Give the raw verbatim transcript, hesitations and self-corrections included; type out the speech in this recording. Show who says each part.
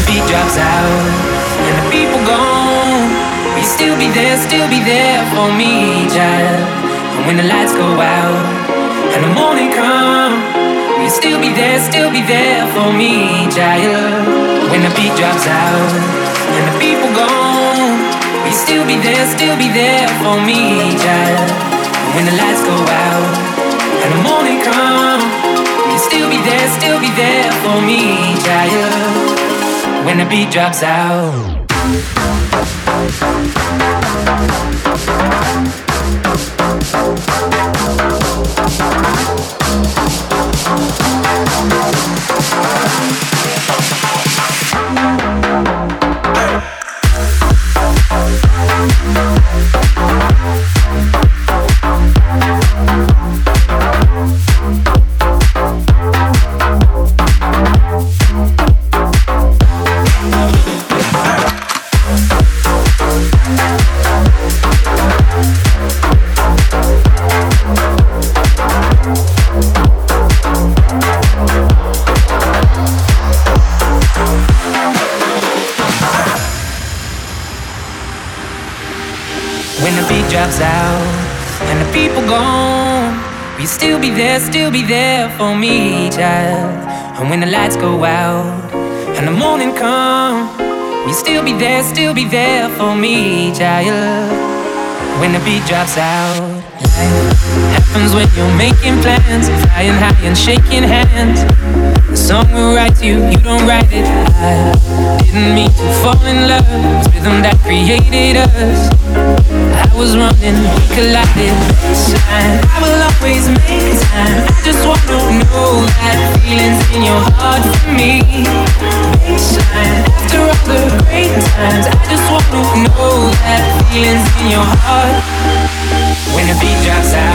Speaker 1: beat drops out and the people gone, will you still be there, still be there for me, child? And when the lights go out and the morning come, will you still be there, still be there for me, child? When the beat drops out and the people gone, will you still be there, still be there for me, child? And when the lights go out and the morning come, will you still be there, still be there for me, child? When the beat drops out. Drops out and the people gone, will you still be there, still be there for me, child? And when the lights go out and the morning come, will you still be there, still be there for me, child? When the beat drops out. Life happens when you're making plans, flying high and shaking hands. The song will write you, you don't write it. I didn't mean to fall in love, it's rhythm that created us. I was running, we collided. Baseline, I will always make time. I just want to know that feeling's in your heart for me. Baseline, after all the great times, I just want to know that feeling's in your heart. When the beat drops out